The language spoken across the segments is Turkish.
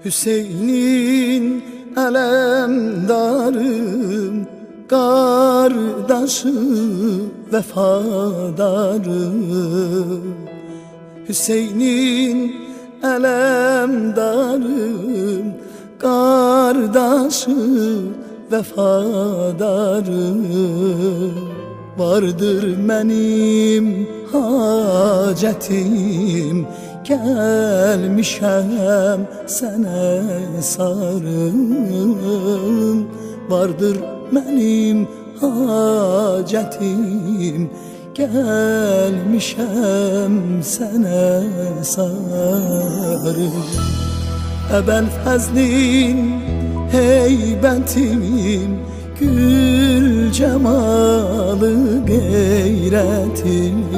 Hüseyin'in elemdarım, kardeşi vefadarım. Hüseyin'in elemdarım, kardeşi vefadarım. Vardır benim hacetim, gelmişem sana sarım. Vardır benim hacetim, gelmişem sana sarım. Ebel fazlin heybetim, gül cemalı gayretim.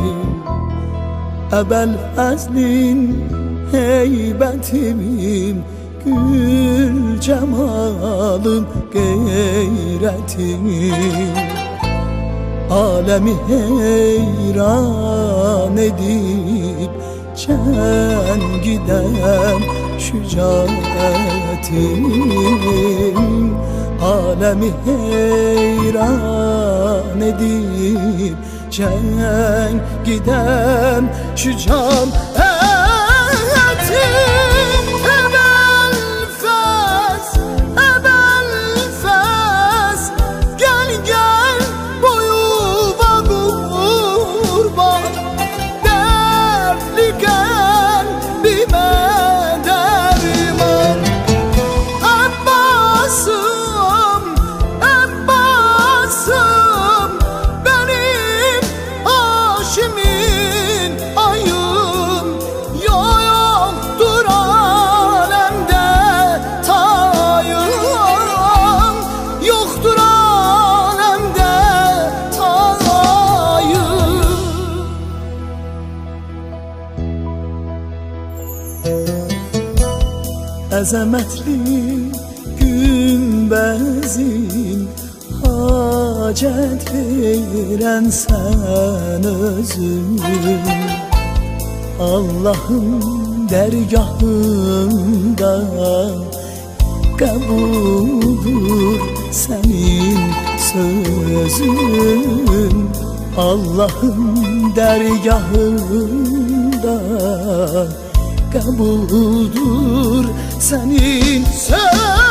Ebel fazlin heybetim, gül cemalım gayretim. Alemi heyran edip çen giden şücaetim. Alemi heyran edip çen giden şücaetim. Azametli gümbezim, hacet veren sen özün. Allah'ın dergahında kabuldur senin sözün. Allah'ın dergahında kabuldur senin sözün.